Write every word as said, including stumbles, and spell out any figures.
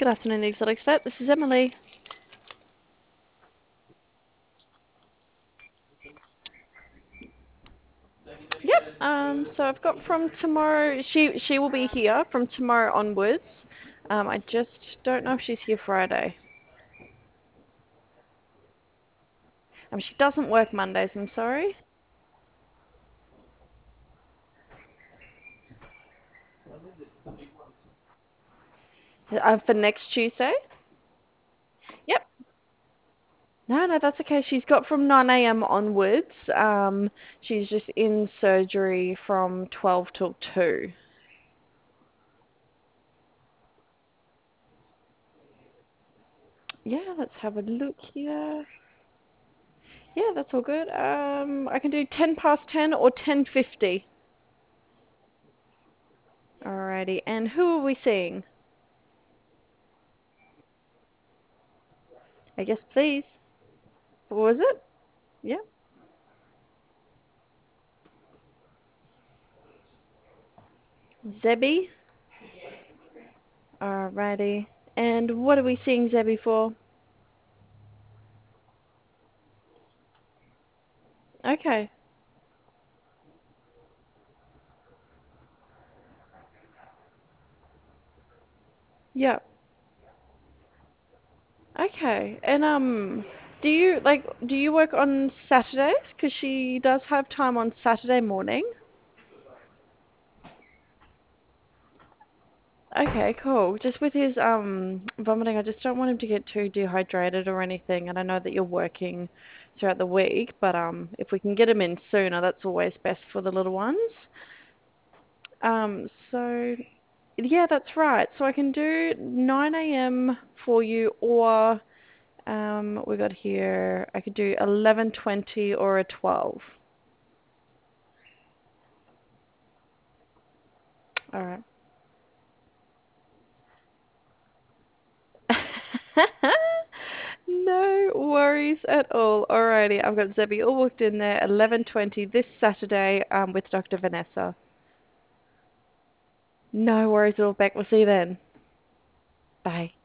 Good afternoon, the Exotic Vet. This is Emily. Yep. Um. So I've got from tomorrow. She she will be here from tomorrow onwards. Um. I just don't know if she's here Friday. Um. She doesn't work Mondays. I'm sorry. Uh, for next Tuesday. Yep. No, no, that's okay. She's got from nine a m onwards. Um. She's just in surgery from twelve till two. Yeah. Let's have a look here. Yeah, that's all good. Um. I can do ten past ten or ten fifty. Alrighty, and who are we seeing? I guess please. What was it? Yeah. Zebby. Alrighty. And what are we seeing Zebby for? Okay. Yeah. Okay. And um, do you like do you work on Saturdays? Because she does have time on Saturday morning. Okay, cool. Just with his um vomiting, I just don't want him to get too dehydrated or anything. And I know that you're working throughout the week, but um, if we can get him in sooner, that's always best for the little ones. Um, so yeah, that's right. So I can do nine a m for you, or um, we got here. I could do eleven twenty or a twelve. All right. No worries at all. Alrighty, I've got Zebby all booked in there. eleven twenty this Saturday um, with Doctor Vanessa. No worries at all, Beck. We'll see you then. Bye.